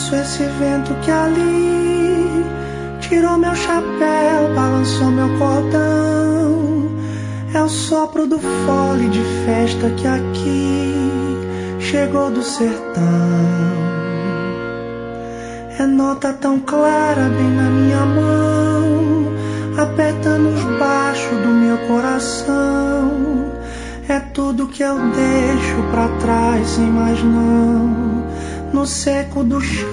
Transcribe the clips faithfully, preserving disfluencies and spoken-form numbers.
Moço, esse vento que ali tirou meu chapéu, balançou meu cordão. É o sopro do fole de festa que aqui chegou do sertão. É nota tão clara bem na minha mão, apertando os baixos do meu coração. É tudo que eu deixo pra trás sem mais não, no seco do chão.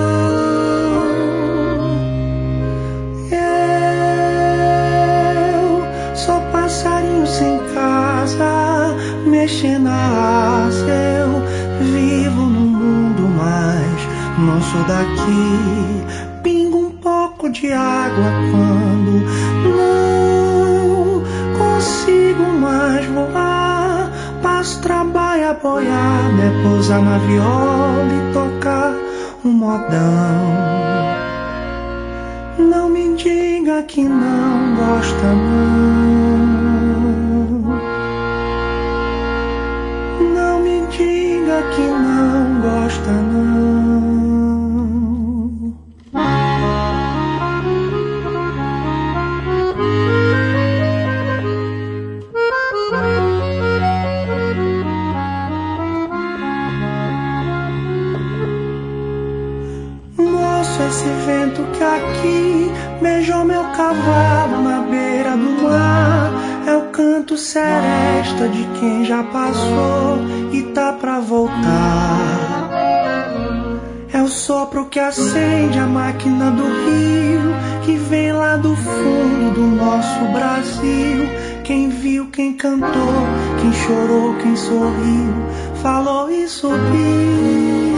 Eu sou passarinho sem casa, mexendo a asa. Eu vivo no mundo, mas não sou daqui. Pingo um pouco de água quando não consigo mais voar. Passo trabalho a boiada, é pousar na viola e tocar um modão. Não me diga que não gosta não. Não me diga que não gosta não. Esse vento que aqui beijou meu cavalo na beira do mar. É o canto seresta de quem já passou e tá pra voltar. É o sopro que acende a máquina do rio, que vem lá do fundo do nosso Brasil. Quem viu, quem cantou, quem chorou, quem sorriu, falou e subiu.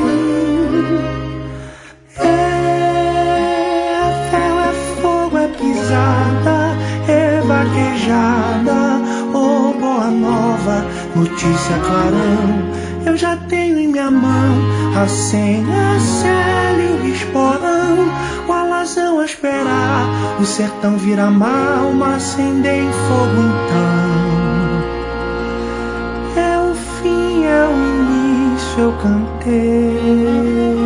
Pisada, é vaquejada, oh boa nova, notícia clarão. Eu já tenho em minha mão a senha, a cela e o esporão. O alazão a esperar, o sertão vira malma, acender em fogo então. É o fim, é o início, eu cantei.